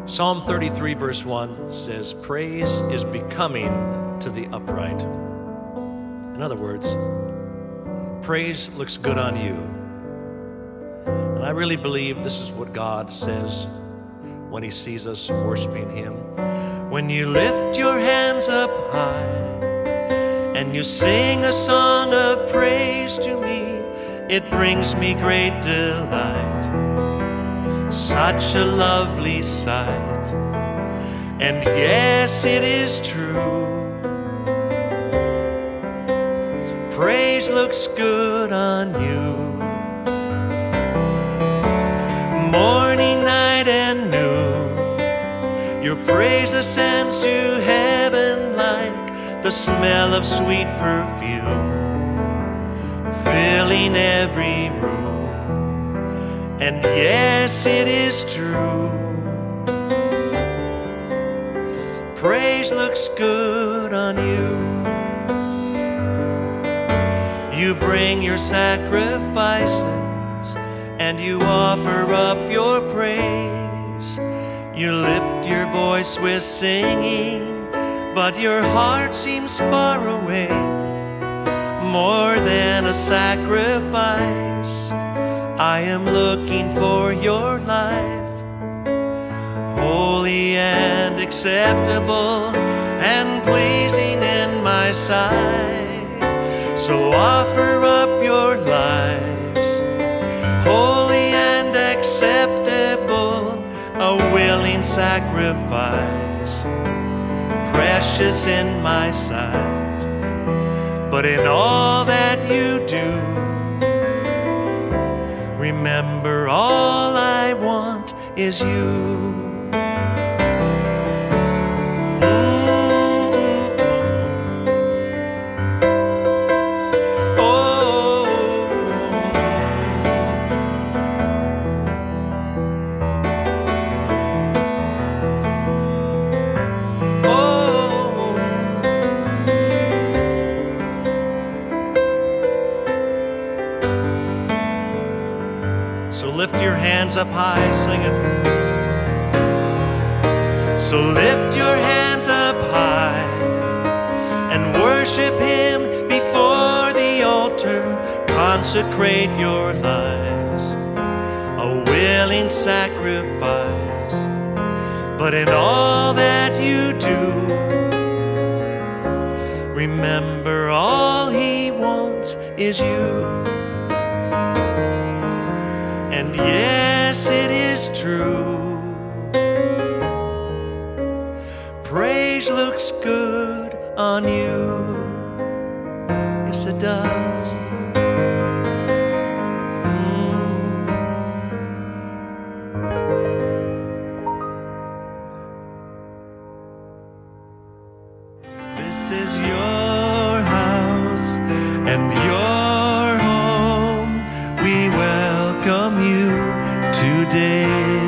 Psalm 33 verse 1 says, praise is becoming to the upright. In other words, praise looks good on you. And I really believe this is what God says when he sees us worshiping him. When you lift your hands up high and you sing a song of praise to me, it brings me great delight. Such a lovely sight. And yes, it is true, praise looks good on you. Morning, night, and noon, your praise ascends to heaven like the smell of sweet perfume, filling every room. And yes, it is true, praise looks good on you. You bring your sacrifices and you offer up your praise. You lift your voice with singing, but your heart seems far away. More than a sacrifice, I am looking for your life, holy and acceptable and pleasing in my sight. So offer up your lives, holy and acceptable, a willing sacrifice, precious in my sight. But in all that you do, remember all I want is you. So lift your hands up high, sing it. So lift your hands up high and worship him before the altar. Consecrate your lives, a willing sacrifice. But in all that you do, remember all he wants is you. And yes, it is true, praise looks good on you. Yes, it does. This is your house and your home. We welcome you today.